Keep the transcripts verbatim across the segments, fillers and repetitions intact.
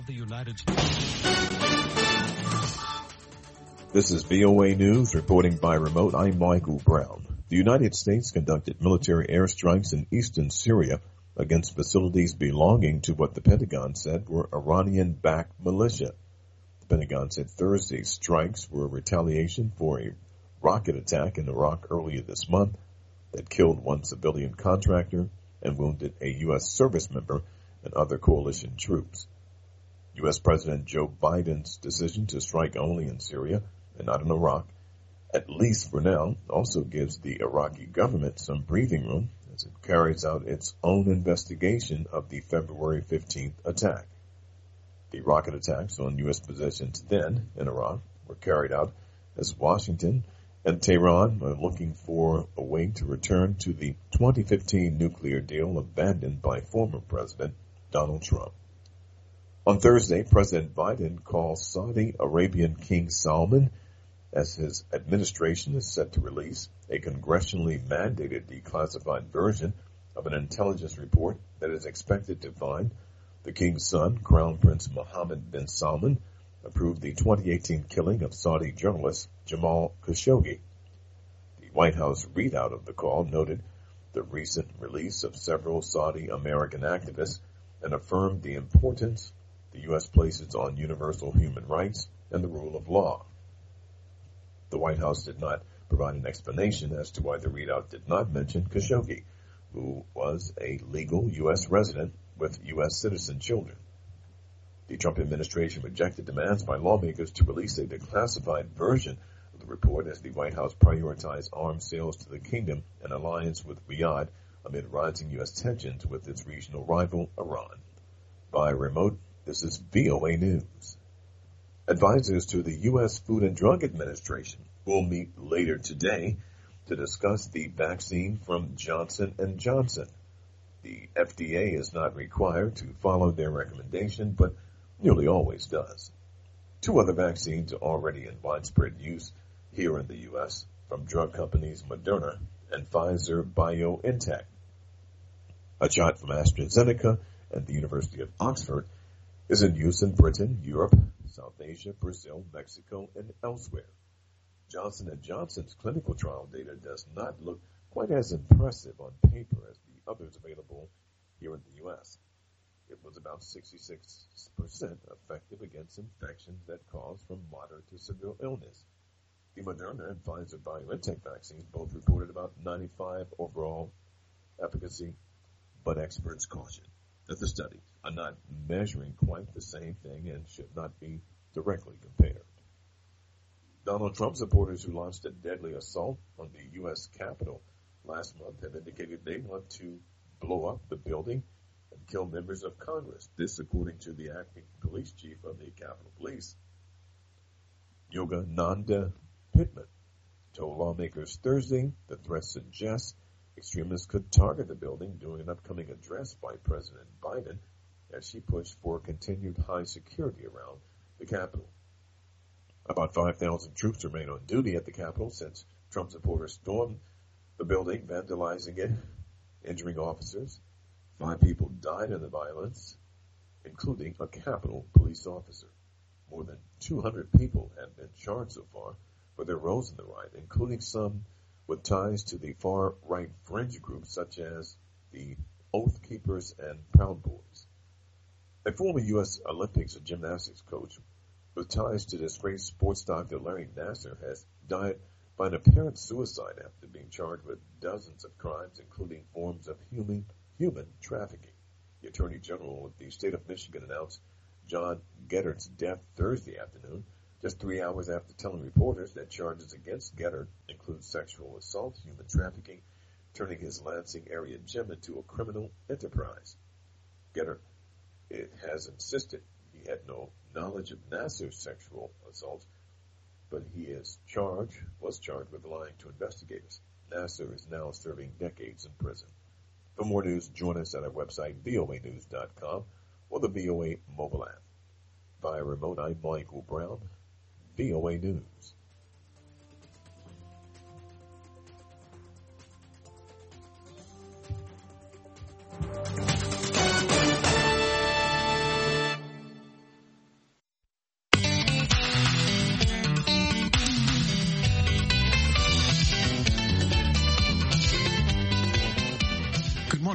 The United States. This is V O A News reporting by remote. I'm Michael Brown. The United States conducted military airstrikes in eastern Syria against facilities belonging to what the Pentagon said were Iranian-backed militia. The Pentagon said Thursday's strikes were a retaliation for a rocket attack in Iraq earlier this month that killed one civilian contractor and wounded a U S service member and other coalition troops. U S President Joe Biden's decision to strike only in Syria and not in Iraq, at least for now, also gives the Iraqi government some breathing room as it carries out its own investigation of the February fifteenth attack. The rocket attacks on U S positions then in Iraq were carried out as Washington and Tehran are looking for a way to return to the twenty fifteen nuclear deal abandoned by former President Donald Trump. On Thursday, President Biden called Saudi Arabian King Salman as his administration is set to release a congressionally mandated declassified version of an intelligence report that is expected to find the king's son, Crown Prince Mohammed bin Salman, approved the twenty eighteen killing of Saudi journalist Jamal Khashoggi. The White House readout of the call noted the recent release of several Saudi American activists and affirmed the importance the U S places on universal human rights and the rule of law. The White House did not provide an explanation as to why the readout did not mention Khashoggi, who was a legal U S resident with U S citizen children. The Trump administration rejected demands by lawmakers to release a declassified version of the report as the White House prioritized arms sales to the kingdom and alliance with Riyadh amid rising U S tensions with its regional rival, Iran. By remote, this is V O A News. Advisors to the U S Food and Drug Administration will meet later today to discuss the vaccine from Johnson and Johnson. The F D A is not required to follow their recommendation, but nearly always does. Two other vaccines are already in widespread use here in the U S from drug companies Moderna and Pfizer-BioNTech. A shot from AstraZeneca and the University of Oxford is in use in Britain, Europe, South Asia, Brazil, Mexico, and elsewhere. Johnson and Johnson's clinical trial data does not look quite as impressive on paper as the others available here in the U S. It was about sixty-six percent effective against infections that cause from moderate to severe illness. The Moderna and Pfizer-BioNTech vaccines both reported about ninety-five overall efficacy, but experts caution that the studies are not measuring quite the same thing and should not be directly compared. Donald Trump supporters who launched a deadly assault on the U S Capitol last month have indicated they want to blow up the building and kill members of Congress. This, according to the acting police chief of the Capitol Police, Yogananda Pittman, told lawmakers Thursday the threat suggests extremists could target the building during an upcoming address by President Biden as she pushed for continued high security around the Capitol. About five thousand troops remain on duty at the Capitol since Trump supporters stormed the building, vandalizing it, injuring officers. Five people died in the violence, including a Capitol police officer. More than two hundred people have been charged so far for their roles in the riot, including some with ties to the far-right fringe groups such as the Oath Keepers and Proud Boys. A former U S Olympics and gymnastics coach with ties to disgraced sports doctor Larry Nassar has died by an apparent suicide after being charged with dozens of crimes, including forms of human, human trafficking. The Attorney General of the state of Michigan announced John Geddert's death Thursday afternoon, just three hours after telling reporters that charges against Geddert include sexual assault, human trafficking, turning his Lansing area gym into a criminal enterprise. Geddert it has insisted he had no knowledge of Nassar's sexual assault, but he is charged, was charged with lying to investigators. Nassar is now serving decades in prison. For more news, join us at our website, V O A news dot com, or the V O A mobile app. Via remote, I'm Michael Brown, V O A News.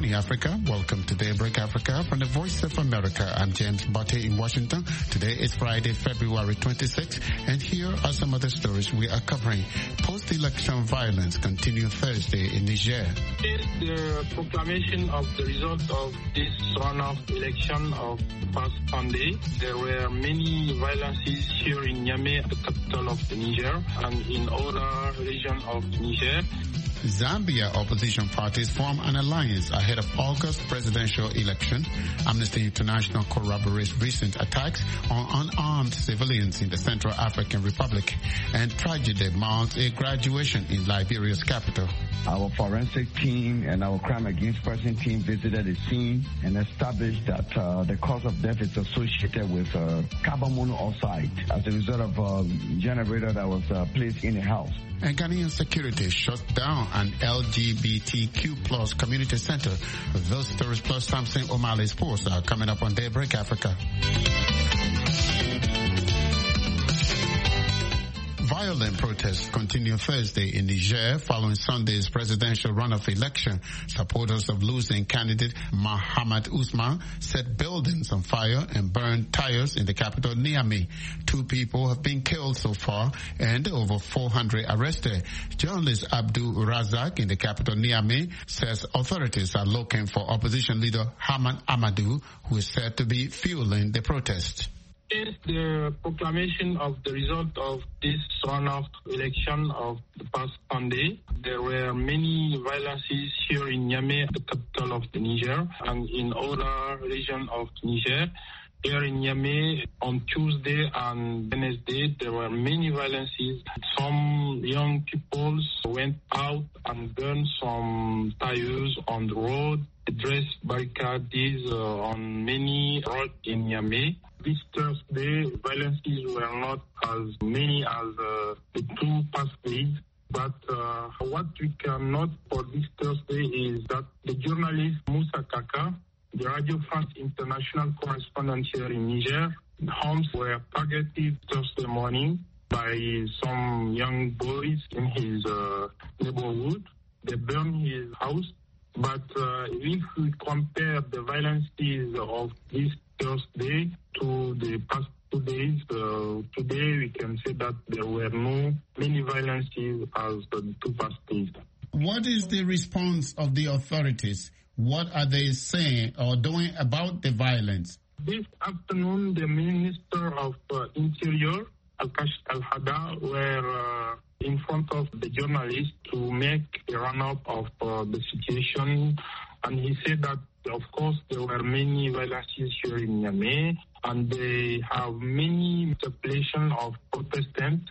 morning, Africa. Welcome to Daybreak Africa from the Voice of America. I'm James Botte in Washington. Today is Friday, February twenty-sixth, and here are some of the stories we are covering. Post-election violence continue Thursday in Niger. The proclamation of the result of this runoff election of past Sunday, there were many violences here in Niamey, the capital of Niger, and in other regions of Niger. Zambia opposition parties form an alliance ahead of August presidential election. Amnesty International corroborates recent attacks on unarmed civilians in the Central African Republic. And tragedy marks a graduation in Liberia's capital. Our forensic team and our crime against person team visited the scene and established that uh, the cause of death is associated with uh, carbon monoxide as a result of a generator that was uh, placed in the house. And Ghanaian security shut down an L G B T Q plus community center. Those stories plus Samson O'Malley's posts are coming up on Daybreak Africa. Violent protests continue Thursday in Niger following Sunday's presidential runoff election. Supporters of losing candidate Mohamed Usman set buildings on fire and burned tires in the capital Niamey. Two people have been killed so far and over four hundred arrested. Journalist Abdul Razak in the capital Niamey says authorities are looking for opposition leader Haman Amadou, who is said to be fueling the protest. Since the proclamation of the result of this runoff election of the past Sunday, there were many violences here in Niamey, the capital of the Niger, and in other regions of Niger. Here in Niamey, on Tuesday and Wednesday, there were many violences. Some young people went out and burned some tires on the road, addressed barricades uh, on many roads in Niamey. This Thursday, violences were not as many as uh, the two past days. But uh, what we can note for this Thursday is that the journalist Moussa Kaka, the Radio France International correspondent here in Niger, homes were targeted Thursday morning by some young boys in his uh, neighborhood. They burned his house. But uh, if we compare the violences of this Thursday to the past two days, uh, today we can say that there were no many violences as the two past days. What is the response of the authorities? What are they saying or doing about the violence? This afternoon, the Minister of uh, Interior, Al-Kash Al-Hada, were uh, in front of the journalists to make a run-up of uh, the situation. And he said that, of course, there were many violences here in Niamey, and they have many population of Protestants,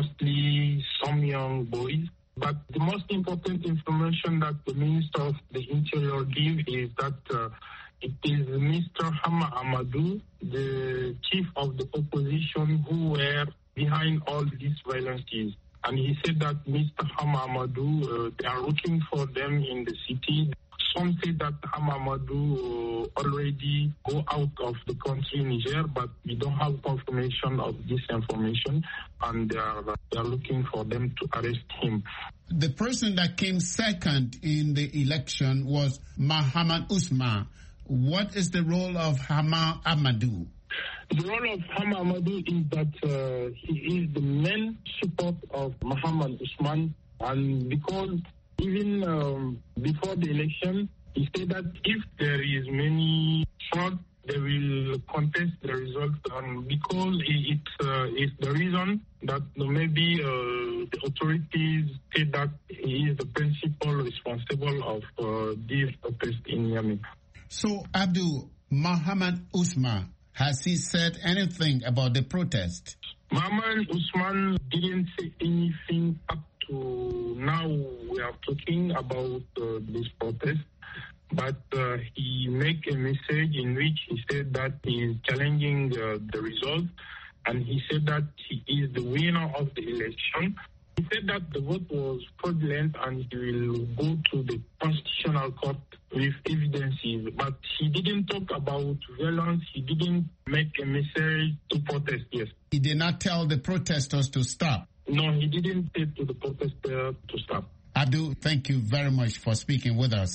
mostly some young boys. But the most important information that the Minister of the Interior gave is that uh, it is Mister Hama Amadou, the chief of the opposition, who were behind all these violences. And he said that Mister Hama Amadou, uh, they are looking for them in the city. Some say that Hama Amadou uh, already go out of the country, Niger, but we don't have confirmation of this information, and they are, they are looking for them to arrest him. The person that came second in the election was Mohamed Usman. What is the role of Hama Amadou? The role of Hama Amadou is that uh, he is the main support of Mohamed Usman, and because even um, before the election, he said that if there is many fraud, they will contest the result, and because it uh, is the reason that maybe uh, the authorities say that he is the principal responsible of uh, this protest in Niamey. So, Abdul, Mohamed Usman, has he said anything about the protest? Mohamed Usman didn't say anything up to now. We are talking about uh, this protest. But uh, he made a message in which he said that he is challenging uh, the result, and he said that he is the winner of the election. He said that the vote was fraudulent and he will go to the Constitutional Court with evidences. But he didn't talk about violence. He didn't make a message to protest, yes. He did not tell the protesters to stop? No, he didn't say to the protesters to stop. Abdul, thank you very much for speaking with us.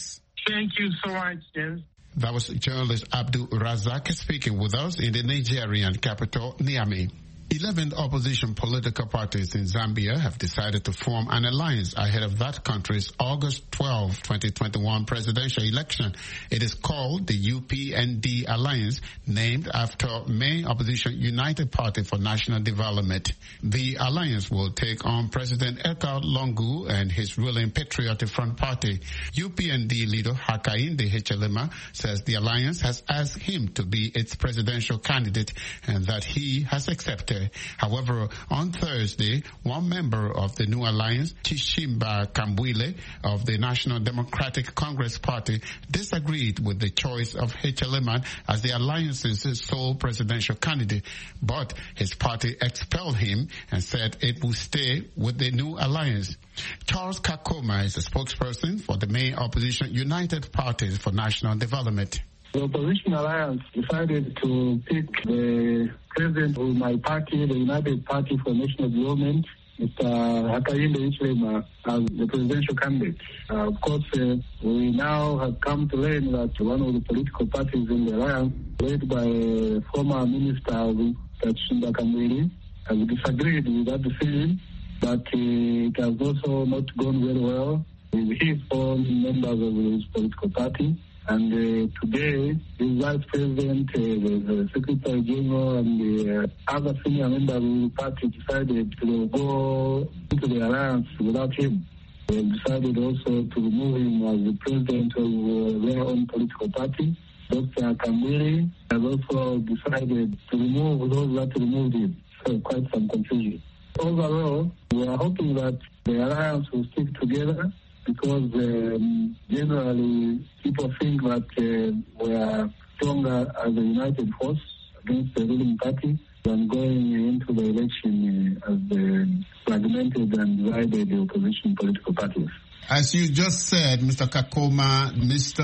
Thank you so much, James. That was journalist Abdul Razak speaking with us in the Nigerian capital, Niamey. Eleven opposition political parties in Zambia have decided to form an alliance ahead of that country's August twelfth, twenty twenty-one presidential election. It is called the U P N D Alliance, named after main opposition United Party for National Development. The alliance will take on President Edgar Lungu and his ruling Patriotic Front Party. U P N D leader Hakainde Hichilema says the alliance has asked him to be its presidential candidate and that he has accepted. However, on Thursday, one member of the new alliance, Chishimba Kambwile of the National Democratic Congress Party, disagreed with the choice of Hichilema as the alliance's sole presidential candidate, but his party expelled him and said it will stay with the new alliance. Charles Kakoma is a spokesperson for the main opposition United Parties for National Development. The opposition alliance decided to pick the president of my party, the United Party for National Development, Mister Hakainde Hichilema, as the presidential candidate. Uh, of course, uh, we now have come to learn that one of the political parties in the alliance, led by uh, former Minister Chishimba Kambwile, has disagreed with that decision, but uh, it has also not gone very well with his own members of his political party. And uh, today, the Vice President, uh, the, the Secretary General, and the uh, other senior members of the party decided to go into the alliance without him. They decided also to remove him as the president of uh, their own political party. Doctor Kambwile has also decided to remove those that removed him. So quite some confusion. Overall, we are hoping that the alliance will stick together, because um, generally people think that uh, we are stronger as a united force against the ruling party than going into the election uh, as the fragmented and divided opposition political parties. As you just said, Mister Kakoma, Mister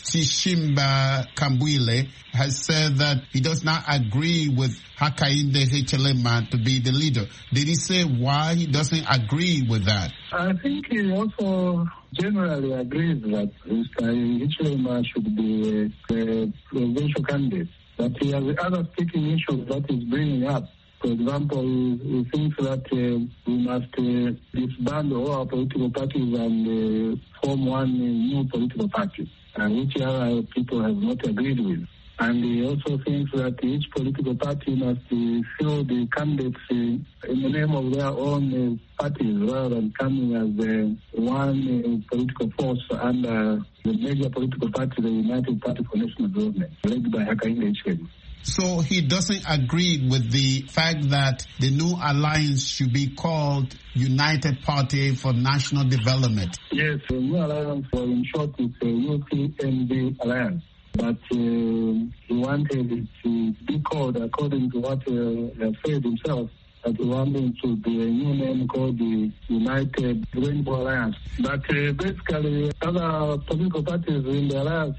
Chishimba Kambwile has said that he does not agree with Hakainde Hichilema to be the leader. Did he say why he doesn't agree with that? I think he also generally agrees that Mister Hichilema should be the presidential candidate. But he has other sticking issues that he's bringing up. For example, he thinks that uh, we must uh, disband all our political parties and uh, form one uh, new political party, uh, which other people have not agreed with. And he also thinks that each political party must uh, fill the candidates uh, in the name of their own uh, parties rather than coming as uh, one uh, political force under the major political party, the United Party for National Development, led by Hakainde Hichilema. So he doesn't agree with the fact that the new alliance should be called United Party for National Development. Yes, the new alliance, or in short, it's a U P N D alliance. But uh, he wanted it to be called, according to what uh, he has said himself, that he wanted to be a new name called the United Rainbow Alliance. But uh, basically, other political parties in the alliance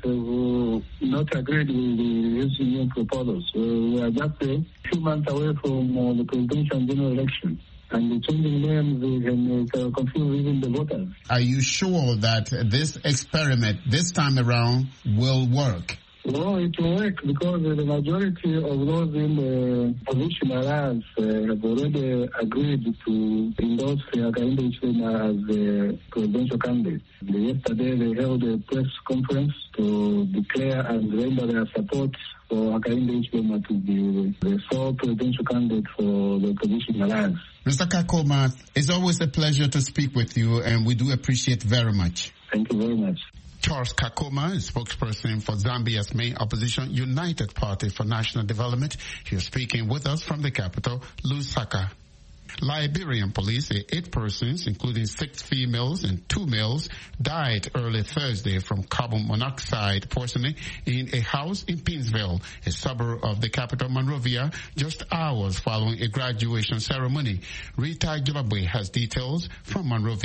have not agreed with the new proposals. So we are just a few months away from uh, the presidential general election. And the changing names can uh, confuse even the voters. Are you sure that this experiment this time around will work? Well, it will work because the majority of those in the opposition alliance uh, have already agreed to endorse Hakainde Hichilema as the presidential candidate. Yesterday they held a press conference to declare and render their support for Hakainde Hichilema to be the sole presidential candidate for the opposition alliance. Mister Kakoma, it's always a pleasure to speak with you, and we do appreciate very much. Thank you very much. Charles Kakoma is spokesperson for Zambia's main opposition, United Party for National Development. He is speaking with us from the capital, Lusaka. Liberian police say eight persons, including six females and two males, died early Thursday from carbon monoxide poisoning in a house in Pinsville, a suburb of the capital Monrovia, just hours following a graduation ceremony. Rita Gilabwe has details from Monrovia.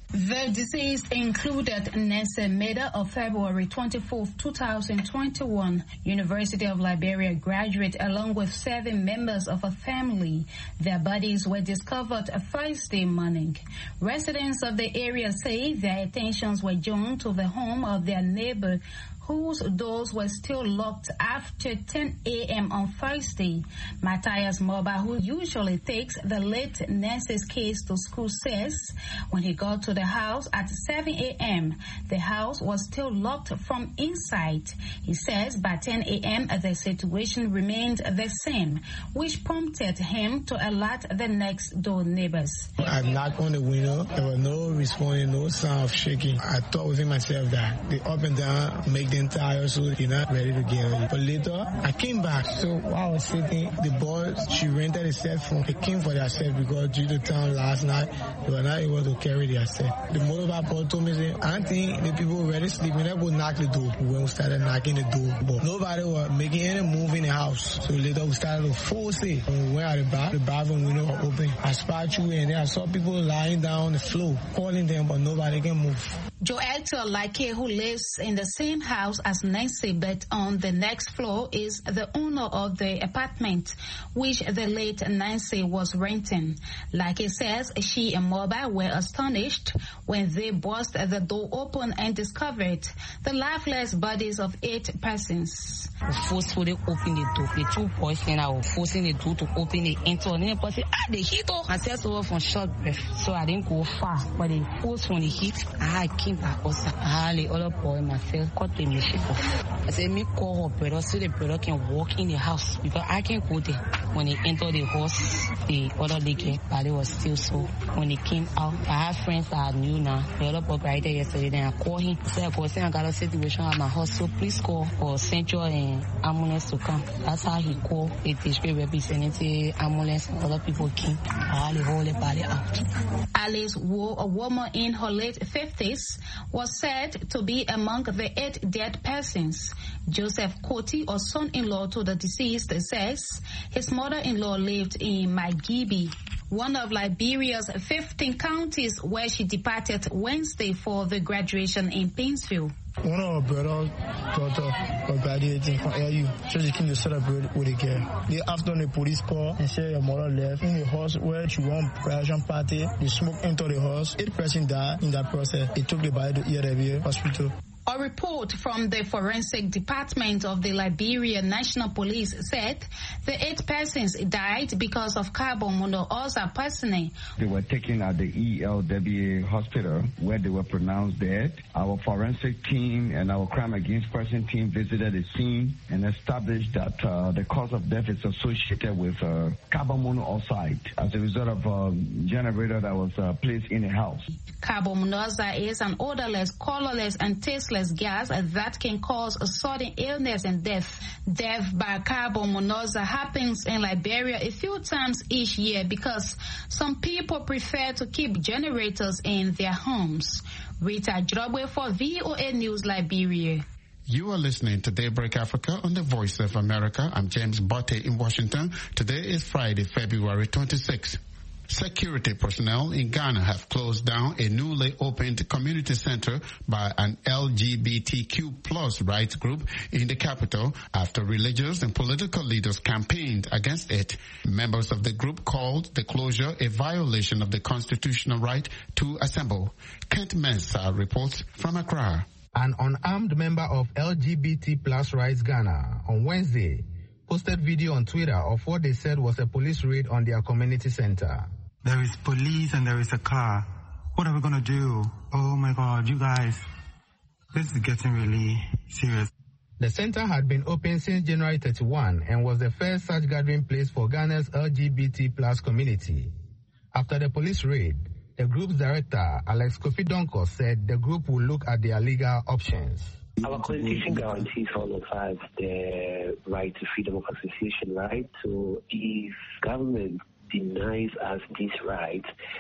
The deceased included Nancy Meda of February twenty-fourth, two thousand twenty-one, University of Liberia graduate, along with seven members of a family. Their bodies were discovered Thursday morning. Residents of the area say their attentions were drawn to the home of their neighbor, whose doors were still locked after ten a.m. on Thursday. Matthias Moba, who usually takes the late Nancy's case to school, says when he got to the house at seven a.m., the house was still locked from inside. He says by ten a.m. the situation remained the same, which prompted him to alert the next door neighbors. I knocked on the window. There was no responding, no sound of shaking. I thought within myself that the up and down make the entire so you're not ready to get ready. But later, I came back. So while I was sitting, the boy, she rented a cell phone. They came for their set because due to town last night, they were not able to carry their set. The motorbike boy told me, say, I don't think the people were ready to sleep. When I go knock the door, when we started knocking the door, but nobody was making any move in the house. So later we started to force it. When we went out the back, the bathroom window was open. I spied through and then I saw people lying down on the floor, calling them, but nobody can move. Joel Like, who lives in the same house as Nancy, but on the next floor, is the owner of the apartment which the late Nancy was renting. Like he says, she and Moba were astonished when they burst the door open and discovered the lifeless bodies of eight persons. Forcefully open the door. The two boys and I were forcing the door to open it. And so the person, ah, the heat off. I said so from short breath, so I didn't go far. But the force from the heat, I came back also. I the other boy myself cut the machine off. I said, me call her brother so the brother can walk in the house because I can't go there. When they entered the house, the other lady body was still so. When they came out, I have friends that I knew now. The other boy right there yesterday, then I called him. I said, I called him, I got a situation at my house, so please call for Central and ambulance to come. That's how he called. The district representative, ambulance, and other people came. I had the whole body out. Alice Wu, a woman in her late fifties, was said to be among the eight dead persons. Joseph Koti, or son-in-law to the deceased, says his mother-in-law lived in Magibi, one of Liberia's fifteen counties where she departed Wednesday for the graduation in Painesville. One of our brothers, daughter, was graduating from L U, so she came to celebrate with a girl. They after the police call and said your mother left in the house where she won graduation party. They smoked into the house. Eight persons died in that process. They took the body to E R hospital. A report from the Forensic Department of the Liberia National Police said the eight persons died because of carbon monoxide poisoning. They were taken at the E L W A hospital where they were pronounced dead. Our forensic team and our crime against person team visited the scene and established that uh, the cause of death is associated with uh, carbon monoxide as a result of a generator that was uh, placed in the house. Carbon monoxide is an odorless, colorless, and tasteless gas that can cause a sudden illness and death. Death by carbon monoxide happens in Liberia a few times each year because some people prefer to keep generators in their homes. Rita Drobwe for V O A News Liberia. You are listening to Daybreak Africa on the Voice of America. I'm James Botte in Washington. Today is Friday, February twenty-sixth. Security personnel in Ghana have closed down a newly opened community center by an L G B T Q plus rights group in the capital after religious and political leaders campaigned against it. Members of the group called the closure a violation of the constitutional right to assemble. Kent Mensah reports from Accra. An unarmed member of L G B T plus rights Ghana on Wednesday posted video on Twitter of what they said was a police raid on their community center. There is police and there is a car. What are we going to do? Oh my God, you guys, this is getting really serious. The center had been open since January thirty-first and was the first such gathering place for Ghana's L G B T plus community. After the police raid, the group's director, Alex Kofi Donko, said the group will look at their legal options. Our constitution guarantees all of us the right to freedom of association, right? So if government denies us this right,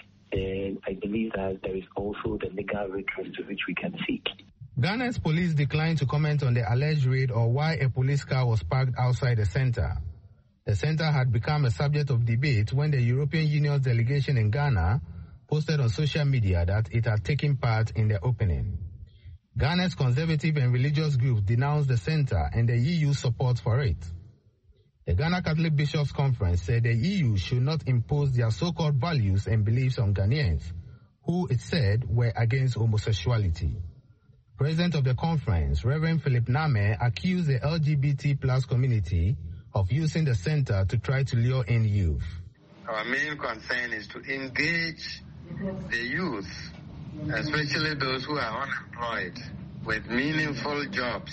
then I believe that there is also the legal recourse to which we can seek. Ghana's police declined to comment on the alleged raid or why a police car was parked outside the center. The center had become a subject of debate when the European Union's delegation in Ghana posted on social media that it had taken part in the opening. Ghana's conservative and religious groups denounced the center and the E U's support for it. The Ghana Catholic Bishops' Conference said the E U should not impose their so-called values and beliefs on Ghanaians, who it said were against homosexuality. President of the conference, Reverend Philip Name, accused the L G B T plus community of using the center to try to lure in youth. Our main concern is to engage the youth, especially those who are unemployed, with meaningful jobs.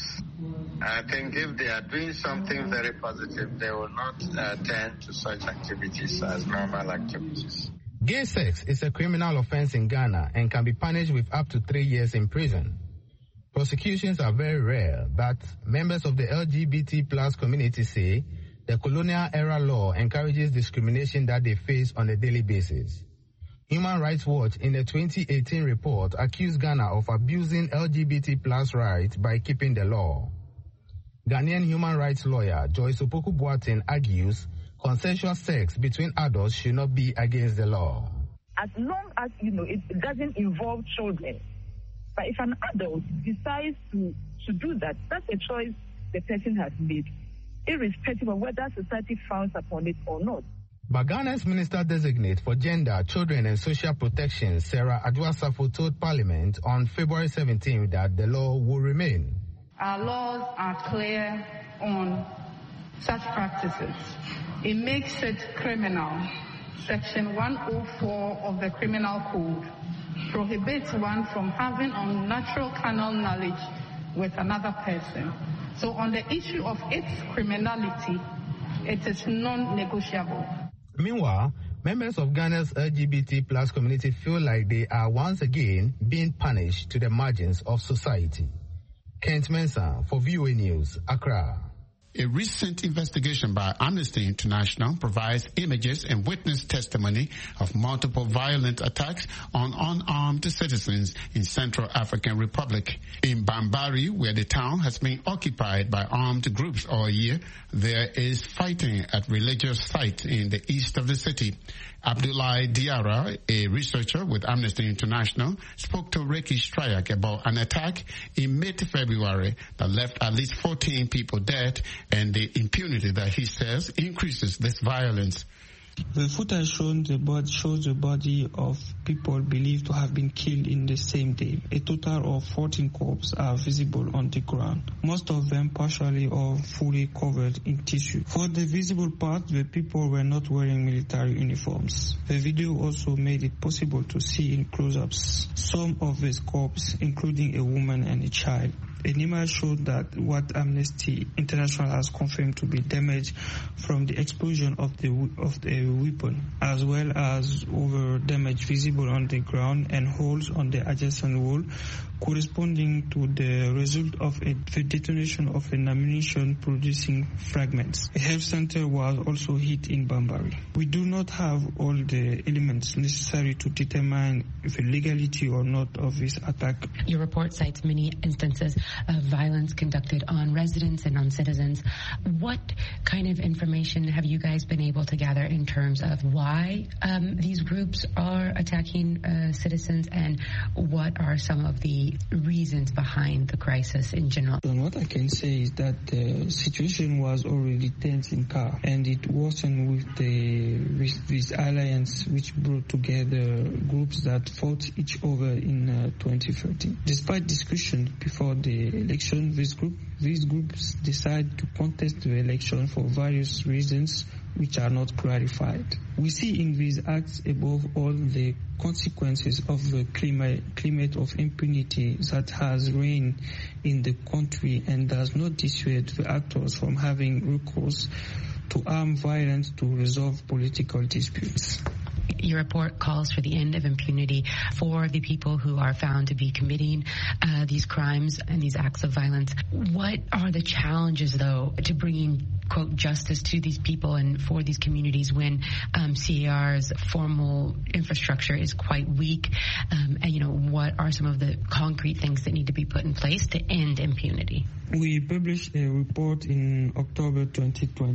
I think if they are doing something very positive, they will not uh, turn to such activities as normal activities. Gay sex is a criminal offense in Ghana and can be punished with up to three years in prison. Prosecutions are very rare, but members of the L G B T plus community say the colonial era law encourages discrimination that they face on a daily basis. Human Rights Watch, in a twenty eighteen report, accused Ghana of abusing L G B T plus rights by keeping the law. Ghanaian human rights lawyer Joyce Opoku Boateng argues consensual sex between adults should not be against the law. As long as, you know, it doesn't involve children. But if an adult decides to, to do that, that's a choice the person has made, irrespective of whether society frowns upon it or not. But Ghana's Minister-designate for Gender, Children and Social Protection, Sarah Adwoa-Safo, told Parliament on February seventeenth that the law will remain. Our laws are clear on such practices. It makes it criminal. Section one oh four of the Criminal Code prohibits one from having unnatural carnal knowledge with another person. So on the issue of its criminality, it is non-negotiable. Meanwhile, members of Ghana's L G B T plus community feel like they are once again being punished to the margins of society. Kent Mensah for V O A News, Accra. A recent investigation by Amnesty International provides images and witness testimony of multiple violent attacks on unarmed citizens in Central African Republic. In Bambari, where the town has been occupied by armed groups all year, there is fighting at religious sites in the east of the city. Abdoulaye Diarra, a researcher with Amnesty International, spoke to Ricky Strayak about an attack in mid-February that left at least fourteen people dead and the impunity that he says increases this violence. The footage shown the body, shows the body of people believed to have been killed in the same day. A total of fourteen corpses are visible on the ground, most of them partially or fully covered in tissue. For the visible part, the people were not wearing military uniforms. The video also made it possible to see in close-ups some of the corpses, including a woman and a child. An image showed that what Amnesty International has confirmed to be damage from the explosion of the of the weapon, as well as over damage visible on the ground and holes on the adjacent wall, corresponding to the result of a, the detonation of an ammunition-producing fragments. A health center was also hit in Bambari. We do not have all the elements necessary to determine the legality or not of this attack. Your report cites many instances of violence conducted on residents and on citizens. What kind of information have you guys been able to gather in terms of why um, these groups are attacking uh, citizens, and what are some of the reasons behind the crisis in general? And what I can say is that the situation was already tense in C A R, and it worsened with the with this alliance which brought together groups that fought each other in uh, twenty thirteen. Despite discussion before the election, this group, these groups decide to contest the election for various reasons which are not clarified. We see in these acts, above all, the consequences of the climate, climate of impunity that has reigned in the country and does not dissuade the actors from having recourse to armed violence to resolve political disputes. Your report calls for the end of impunity for the people who are found to be committing uh, these crimes and these acts of violence. What are the challenges, though, to bringing, quote, justice to these people and for these communities when um, C A R's formal infrastructure is quite weak? Um, and, you know, what are some of the concrete things that need to be put in place to end impunity? We published a report in October twenty twenty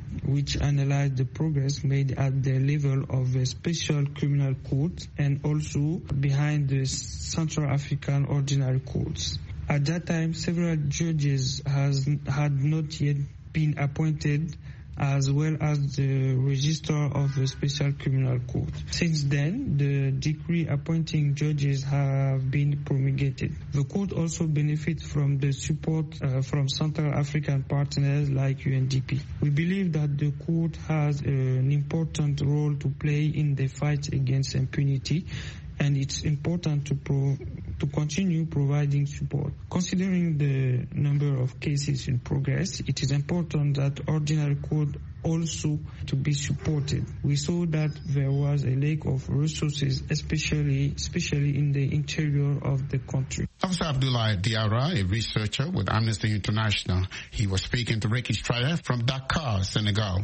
which analyzed the progress made at the level of the Special Criminal Court and also behind the Central African Ordinary Courts. At that time, several judges has, had not yet been appointed, as well as the Registrar of the Special Criminal Court. Since then, the decree appointing judges have been promulgated. The court also benefits from the support uh, from Central African partners like U N D P. We believe that the court has uh, an important role to play in the fight against impunity, and it's important to pro- to continue providing support. Considering the number of cases in progress, it is important that ordinary court also to be supported. We saw that there was a lack of resources, especially especially in the interior of the country. Officer Abdullah Diarra, a researcher with Amnesty International, he was speaking to Ricky Strider from Dakar, Senegal.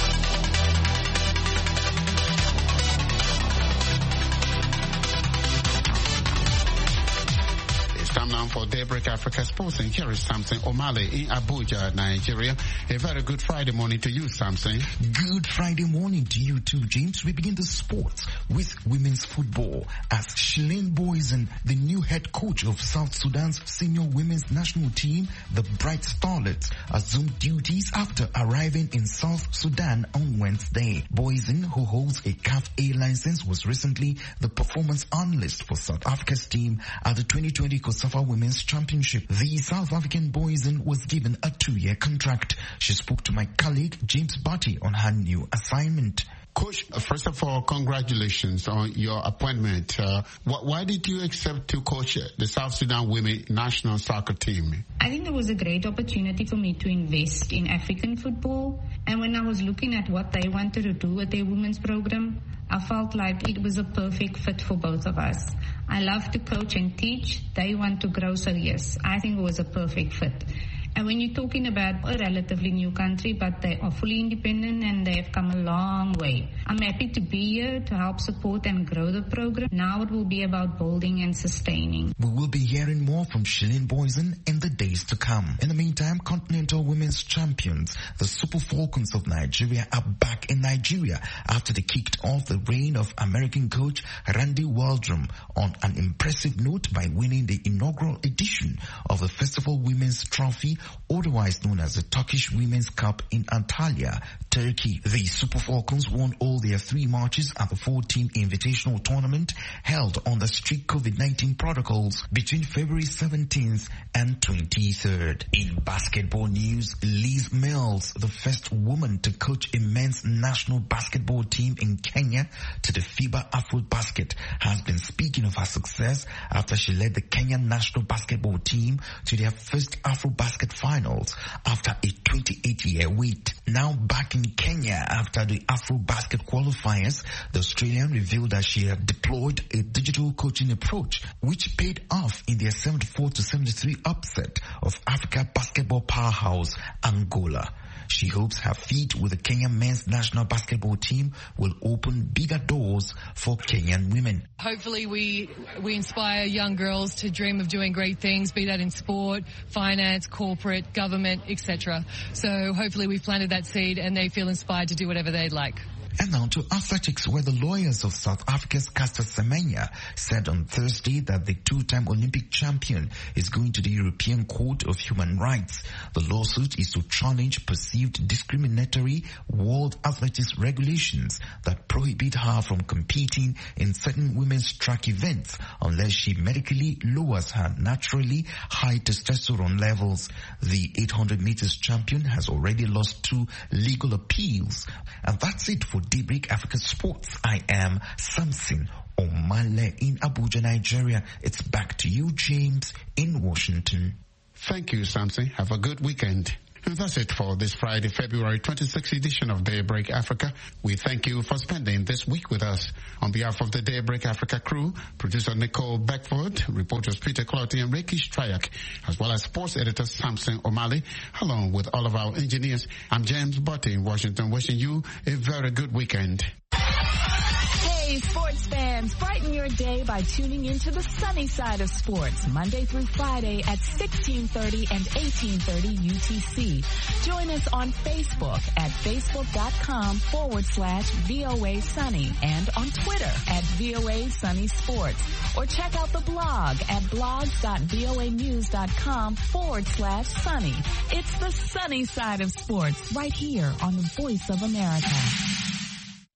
Time now for Daybreak Africa Sports, and here is Samson Omale in Abuja, Nigeria. A very good Friday morning to you, Samson. Good Friday morning to you too, James. We begin the sports with women's football as Shalane Boysen, the new head coach of South Sudan's senior women's national team, the Bright Starlets, assumed duties after arriving in South Sudan on Wednesday. Boysen, who holds a C A F A license, was recently the performance analyst for South Africa's team at the twenty twenty COSAFA Women's Championship. The South African Boysen was given a two-year contract. She spoke to my colleague James Batty on her new assignment. Coach, first of all, congratulations on your appointment. Uh, wh- why did you accept to coach the South Sudan women national soccer team? I think it was a great opportunity for me to invest in African football. And when I was looking at what they wanted to do with their women's program, I felt like it was a perfect fit for both of us. I love to coach and teach. They want to grow, so yes, I think it was a perfect fit. And when you're talking about a relatively new country, but they are fully independent and they have come a long way. I'm happy to be here to help support and grow the program. Now it will be about building and sustaining. We will be hearing more from Shalane Boysen in the days to come. In the meantime, Continental Women's Champions, the Super Falcons of Nigeria, are back in Nigeria after they kicked off the reign of American coach Randy Waldrum on an impressive note by winning the inaugural edition of the Festival Women's Trophy, otherwise known as the Turkish Women's Cup, in Antalya, Turkey. The Super Falcons won all their three matches at the four-team invitational tournament held under strict COVID nineteen protocols between February seventeenth and twenty-third. In basketball news, Liz Mills, the first woman to coach a men's national basketball team in Kenya to the FIBA AfroBasket, has been speaking of her success after she led the Kenyan national basketball team to their first AfroBasket finals after a twenty-eight year wait. Now back in Kenya after the AfroBasket qualifiers, the Australian revealed that she had deployed a digital coaching approach which paid off in their seventy-four to seventy-three upset of Africa basketball powerhouse Angola. She hopes her feat with the Kenyan men's national basketball team will open bigger doors for Kenyan women. Hopefully we we inspire young girls to dream of doing great things, be that in sport, finance, corporate, government, et cetera. So hopefully we've planted that seed and they feel inspired to do whatever they'd like. And now to athletics, where the lawyers of South Africa's Caster Semenya said on Thursday that the two-time Olympic champion is going to the European Court of Human Rights. The lawsuit is to challenge perceived discriminatory World Athletics regulations that prohibit her from competing in certain women's track events unless she medically lowers her naturally high testosterone levels. The eight hundred meters champion has already lost two legal appeals. And that's it for Daybreak Africa Sports. I am Samson Omale in Abuja, Nigeria. It's back to you, James, in Washington. Thank you, Samson. Have a good weekend. And that's it for this Friday, February twenty-sixth edition of Daybreak Africa. We thank you for spending this week with us. On behalf of the Daybreak Africa crew, producer Nicole Beckford, reporters Peter Clotty and Ricky Stryak, as well as sports editor Samson Omale, along with all of our engineers, I'm James Butty in Washington, wishing you a very good weekend. Hey. Hey, sports fans, brighten your day by tuning into the sunny side of sports, Monday through Friday at sixteen thirty and eighteen thirty U T C. Join us on Facebook at facebook.com forward slash VOA Sunny and on Twitter at VOA Sunny Sports. Or check out the blog at blogs.voanews.com forward slash sunny. It's the sunny side of sports right here on the Voice of America.